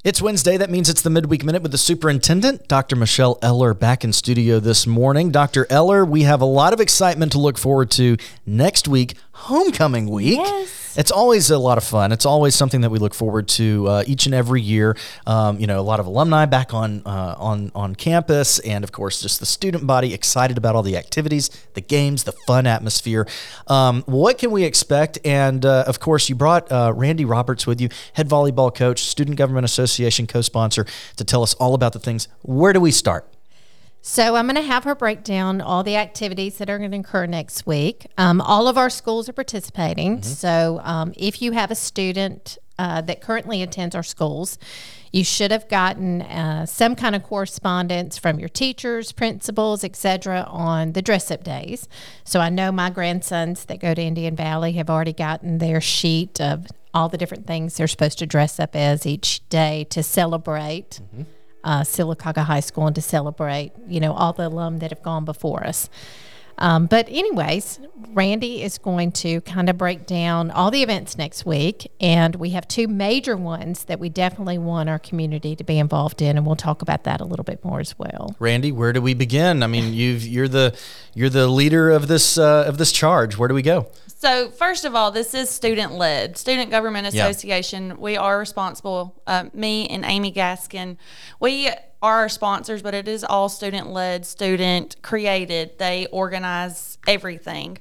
It's Wednesday. That means it's the Midweek Minute with the Superintendent, Dr. Michelle Eller, back in studio this morning. Dr. Eller, we have a lot of excitement to look forward to next week, homecoming week. Yes. It's always a lot of fun. It's always something that we look forward to each and every year. A lot of alumni back on campus, and of course, just the student body excited about all the activities, the games, the fun atmosphere. What can we expect? And of course, you brought Randy Roberts with you, head volleyball coach, Student Government Association co-sponsor, to tell us all about the things. Where do we start? So I'm going to have her break down all the activities that are going to occur next week. All of our schools are participating. Mm-hmm. So if you have a student that currently attends our schools, you should have gotten some kind of correspondence from your teachers, principals, etc. on the dress-up days. So I know my grandsons that go to Indian Valley have already gotten their sheet of all the different things they're supposed to dress up as each day to celebrate. Mm-hmm. Sylacauga High School and to celebrate, all the alum that have gone before us. But anyways, Randy is going to kind of break down all the events next week, and we have two major ones that we definitely want our community to be involved in, and we'll talk about that a little bit more as well. Randy, where do we begin? I mean, you're the leader of this charge. Where do we go? So first of all, this is student-led, Student Government Association. Yeah. We are responsible, me and Amy Gaskin. We are our sponsors, but it is all student-led, student-created. They organize everything.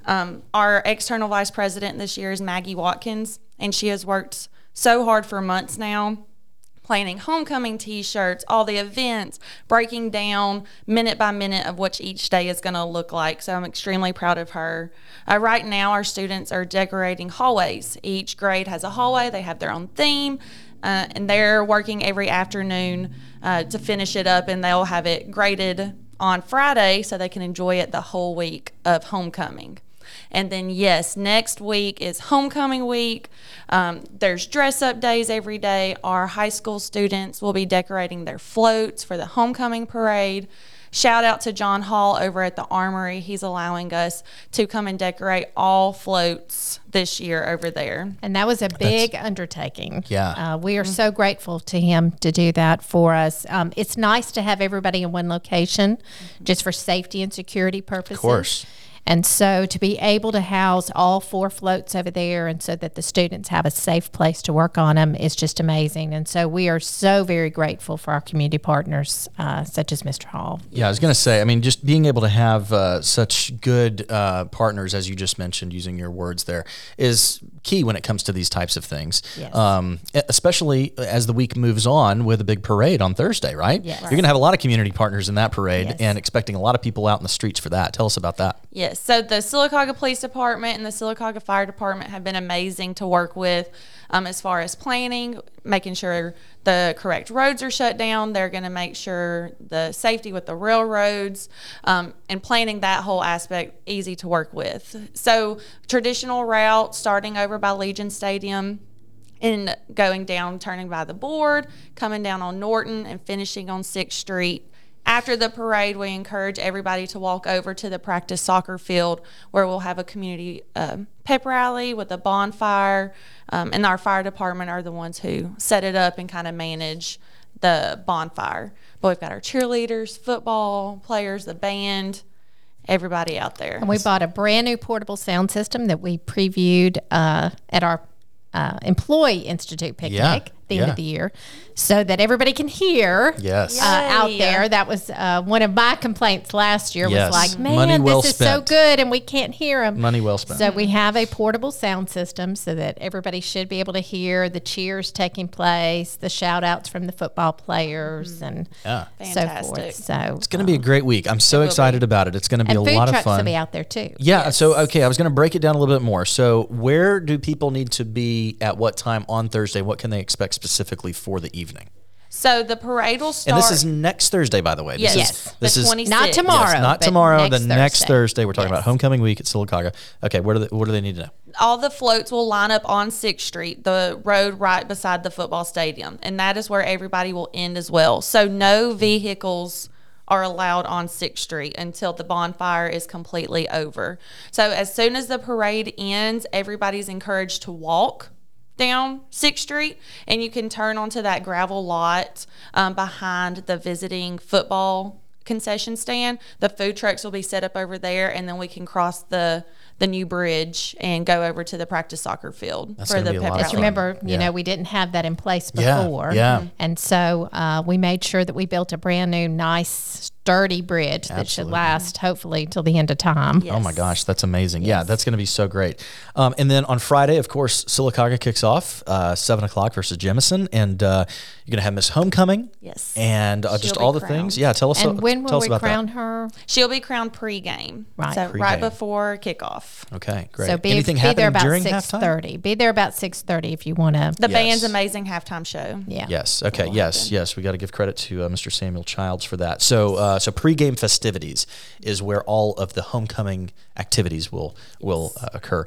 Our external vice president this year is Maggie Watkins, and she has worked so hard for months now, planning homecoming T-shirts, all the events, breaking down minute by minute of what each day is going to look like. So I'm extremely proud of her. Right now, our students are decorating hallways. Each grade has a hallway. They have their own theme, and they're working every afternoon to finish it up, and they'll have it graded on Friday so they can enjoy it the whole week of homecoming. And then, yes, next week is homecoming week. There's dress-up days every day. Our high school students will be decorating their floats for the homecoming parade. Shout out to John Hall over at the Armory. He's allowing us to come and decorate all floats this year over there. And that was a big undertaking. Yeah. We are so grateful to him to do that for us. It's nice to have everybody in one location just for safety and security purposes. Of course. And so to be able to house all 4 floats over there and so that the students have a safe place to work on them is just amazing. And so we are so very grateful for our community partners, such as Mr. Hall. Yeah, I was going to say, just being able to have such good partners, as you just mentioned, using your words there, is key when it comes to these types of things. Yes. Especially as the week moves on with a big parade on Thursday, right? Yes. You're going to have a lot of community partners in that parade. Yes. And expecting a lot of people out in the streets for that. Tell us about that. Yes, so the Sylacauga Police Department and the Sylacauga Fire Department have been amazing to work with as far as planning, making sure the correct roads are shut down. They're going to make sure the safety with the railroads and planning that whole aspect easy to work with. So traditional route starting over by Legion Stadium and going down, turning by the board, coming down on Norton and finishing on 6th Street. After the parade, we encourage everybody to walk over to the practice soccer field where we'll have a community pep rally with a bonfire, and our fire department are the ones who set it up and kind of manage the bonfire. But we've got our cheerleaders, football players, the band, everybody out there. And we bought a brand new portable sound system that we previewed at our Employee Institute picnic the end of the year so that everybody can hear out there. That was one of my complaints last year was like, man, this is so good and we can't hear them. Money well spent. So we have a portable sound system so that everybody should be able to hear the cheers taking place, the shout outs from the football players and so forth. So it's going to be a great week. I'm so excited about it. It's going to be a lot of fun. And food trucks will be out there too. Yeah. Yes. So, okay, I was going to break it down a little bit more. So where do people need to be at what time on Thursday? What can they expect specifically for the evening? So the parade will start. And this is next Thursday, by the way. Yes. This is 26th. Not tomorrow. Yes, not tomorrow. Next Thursday. We're talking Yes. about homecoming week at Sylacauga. Okay, what do they need to know? All the floats will line up on 6th Street, the road right beside the football stadium, and that is where everybody will end as well. So no vehicles are allowed on 6th Street until the bonfire is completely over. So as soon as the parade ends, everybody's encouraged to walk down 6th Street, and you can turn onto that gravel lot behind the visiting football concession stand. The food trucks will be set up over there, and then we can cross the new bridge and go over to the practice soccer field That's for gonna the be a pep lot of Just rally. fun. remember, you know, we didn't have that in place Yeah, before. yeah. And so we made sure that we built a brand new, nice, sturdy bridge that should Absolutely. last hopefully till the end of time. Yes. Oh my gosh, that's amazing. Yeah, that's going to be so great. And then on Friday, of course, Sylacauga kicks off 7 o'clock versus Jemison. And you're going to have Miss Homecoming. Yes. And just She'll be all the crowned. things. Yeah, tell us, And when tell will us we about crown her? She'll be crowned pregame. Right. So Pre-game. right before kickoff. that. Okay, great. So be Anything there happening about during 6:30. halftime? Be there about 6:30 if you want to. The Yes. band's amazing halftime show. Yeah. Yes. Okay. Yes. We got to give credit to Mr. Samuel Childs for that. So, so pregame festivities is where all of the homecoming activities will occur.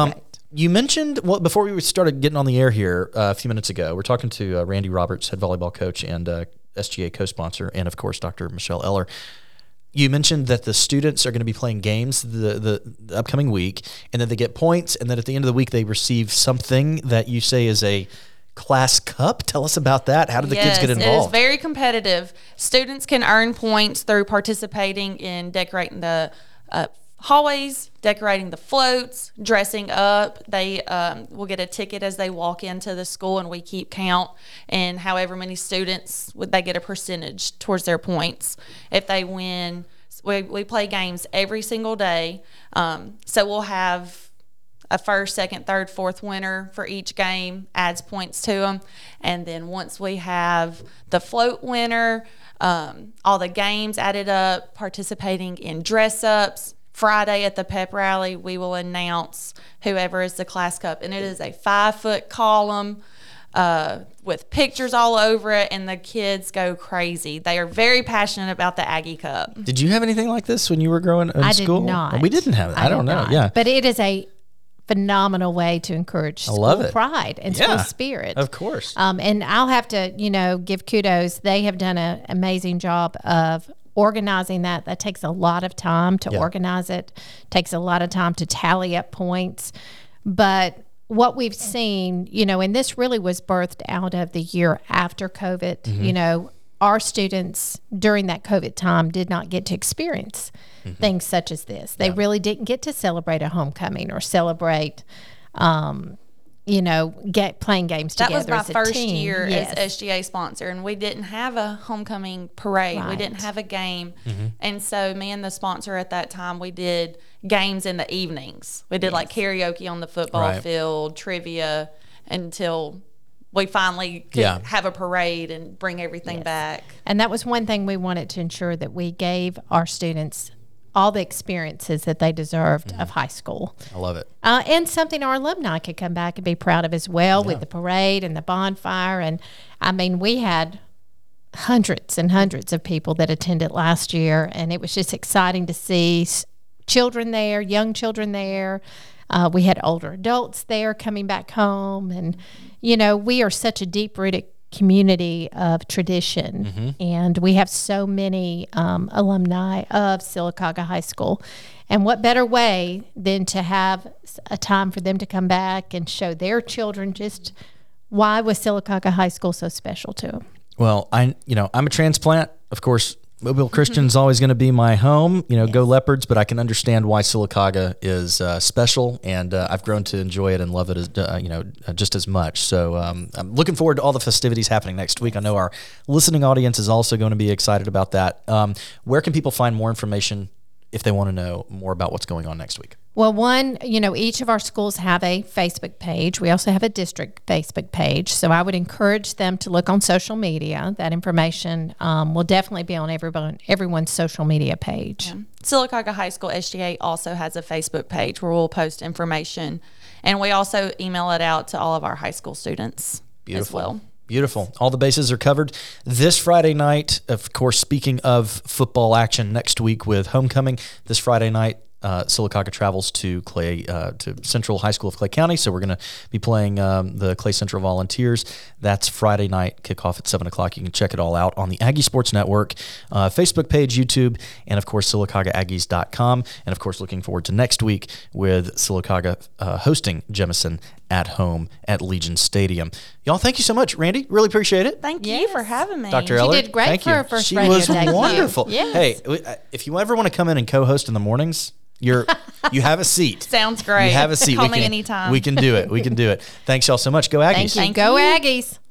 You mentioned before we started getting on the air here a few minutes ago. We're talking to Randy Roberts, head volleyball coach and SGA co-sponsor, and of course Dr. Michelle Eller. You mentioned that the students are going to be playing games the upcoming week, and then they get points, and then at the end of the week they receive something that you say is a class cup. Tell us about that. How did the kids get It is involved? very competitive. Students can earn points through participating in decorating the hallways, decorating the floats, dressing up. They will get a ticket as they walk into the school, and we keep count. And however many students, they get a percentage towards their points. If they win, we play games every single day. So we'll have a first, second, third, fourth winner for each game, adds points to them. And then once we have the float winner, all the games added up, participating in dress-ups. Friday at the pep rally, we will announce whoever is the class cup. And it is a 5-foot column with pictures all over it, and the kids go crazy. They are very passionate about the Aggie Cup. Did you have anything like this when you were growing in I school? did not. We didn't have it. I don't did know. not. Yeah. But it is a phenomenal way to encourage school love it. pride and Yeah, school spirit. of course. And I'll have to, give kudos. They have done an amazing job of organizing that. That takes a lot of time to organize it. Takes a lot of time to tally up points. But what we've seen, and this really was birthed out of the year after COVID, Mm-hmm. Our students during that COVID time did not get to experience things such as this. They really didn't get to celebrate a homecoming or celebrate, playing games That together was my as a first team. year Yes. as SGA sponsor, and we didn't have a homecoming parade. We didn't Right. have a game. And so me and the sponsor at that time, we did games in the evenings. We did like karaoke on the football Right. field, trivia, until we finally could Yeah. have a parade and bring everything back. And that was one thing we wanted to ensure, that we gave our students all the experiences that they deserved of high school. I love it. And something our alumni could come back and be proud of as well, with the parade and the bonfire. And I mean, we had hundreds and hundreds of people that attended last year, and it was just exciting to see children there, young children there. We had older adults there coming back home. And, we are such a deep-rooted community of tradition, and we have so many alumni of Sylacauga High School. And what better way than to have a time for them to come back and show their children just why was Sylacauga High School so special to them. Well, I'm a transplant. Of course, Mobile Christian's always going to be my home. Go Leopards, but I can understand why Sylacauga is special, and I've grown to enjoy it and love it as just as much. So I'm looking forward to all the festivities happening next week. I know our listening audience is also going to be excited about that. Where can people find more information if they want to know more about what's going on next week? Well, each of our schools have a Facebook page. We also have a district Facebook page. So I would encourage them to look on social media. That information will definitely be on everyone's social media page. Sylacauga High School SGA also has a Facebook page where we'll post information, and we also email it out to all of our high school students as well. Beautiful. All the bases are covered. This Friday night, of course, speaking of football action next week with homecoming, this Friday night, Sylacauga travels to to Central High School of Clay County. So we're going to be playing the Clay Central Volunteers. That's Friday night, kickoff at 7 o'clock. You can check it all out on the Aggie Sports Network, Facebook page, YouTube, and of course, SylacaugaAggies.com. And of course, looking forward to next week with Sylacauga hosting Jemison at home at Legion Stadium. Y'all, thank you so much. Randy, really appreciate it. Thank you Yes. for having me. Dr. Eller, did great thank for you. her first She radio was debut. wonderful. Yes. Hey, if you ever want to come in and co-host in the mornings, you have a seat. Sounds great. You have a seat. Call me anytime. We can do it. We can do it. Thanks y'all so much. Go Aggies. Thank you. Thank Go you. Aggies.